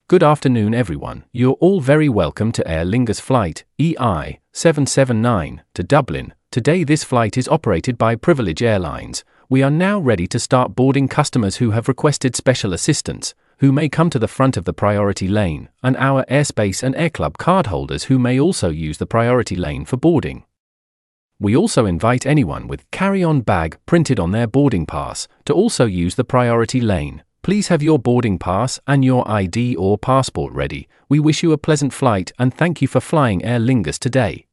Good afternoon everyone, you're all very welcome to Aer Lingus flight, EI-779, to Dublin. Today this flight is operated by Privilege Airlines. We are now ready to start boarding customers who have requested special assistance, who may come to the front of the priority lane, and our Airspace and AirClub cardholders who may also use the priority lane for boarding. We also invite anyone with carry-on bag printed on their boarding pass to also use the priority lane. Please have your boarding pass and your ID or passport ready. We wish you a pleasant flight and thank you for flying Aer Lingus today.